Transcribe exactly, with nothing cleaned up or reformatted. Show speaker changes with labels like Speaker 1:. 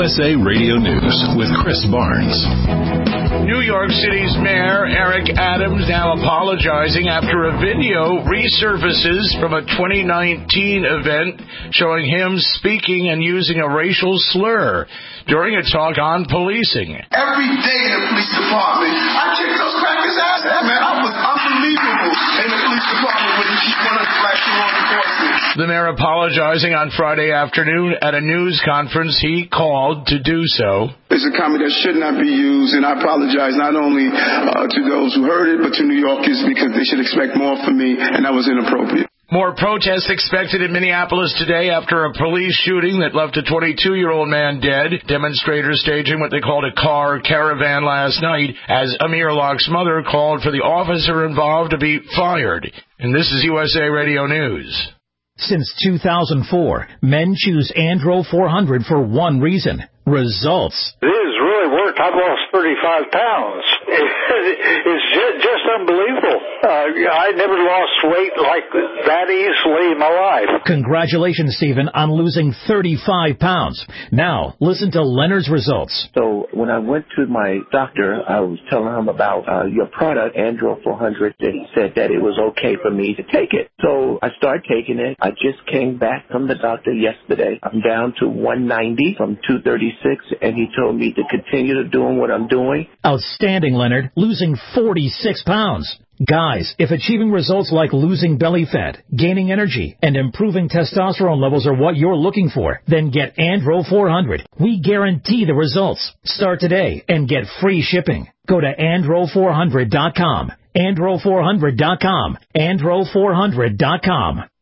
Speaker 1: S A Radio News with Chris Barnes.
Speaker 2: New York City's Mayor Eric Adams now apologizing after a video resurfaces from a twenty nineteen event showing him speaking and using a racial slur during a talk on policing.
Speaker 3: Every day in the police department, I kicked those crackers' ass. Man, I was unbelievable in the police department with one of the black law enforcement.
Speaker 2: The mayor apologizing on Friday afternoon at a news conference he called to do so.
Speaker 3: It's a comment that should not be used, and I apologize not only uh, to those who heard it, but to New Yorkers, because they should expect more from me, and that was inappropriate.
Speaker 2: More protests expected in Minneapolis today after a police shooting that left a twenty-two-year-old man dead. Demonstrators staging what they called a car caravan last night as Amir Locke's mother called for the officer involved to be fired. And this is U S A Radio News.
Speaker 4: Since two thousand four, men choose Andro four hundred for one reason: results.
Speaker 5: It has really worked. I've lost thirty-five pounds. It's just, just unbelievable. Uh, I never lost weight like that easily in my life.
Speaker 4: Congratulations, Stephen, on losing thirty-five pounds. Now, listen to Leonard's results.
Speaker 6: So when I went to my doctor, I was telling him about uh, your product, Andro four hundred, and he said that it was okay for me to take it. So I started taking it. I just came back from the doctor yesterday. I'm down to one ninety from two thirty-six, and he told me to continue to doing what I'm doing.
Speaker 4: Outstanding, Leonard, losing forty-six pounds. Guys, if achieving results like losing belly fat, gaining energy, and improving testosterone levels are what you're looking for, then get Andro four hundred. We guarantee the results. Start today and get free shipping. Go to andro four hundred dot com. andro four hundred dot com. andro four hundred dot com.